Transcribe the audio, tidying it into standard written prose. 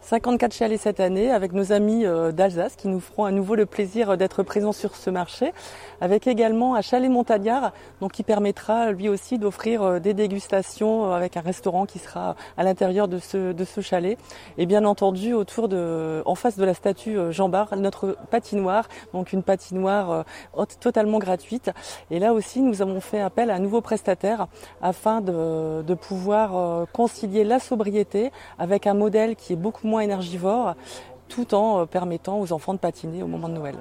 54 chalets cette année avec nos amis d'Alsace qui nous feront à nouveau le plaisir d'être présents sur ce marché, avec également un chalet montagnard donc qui permettra lui aussi d'offrir des dégustations avec un restaurant qui sera à l'intérieur de ce chalet, et bien entendu en face de la statue Jean Bart, notre patinoire, donc une patinoire totalement gratuite. Et là aussi nous avons fait appel à un nouveau prestataire afin de pouvoir concilier la sobriété avec un modèle qui est beaucoup moins énergivore, tout en permettant aux enfants de patiner au moment de Noël.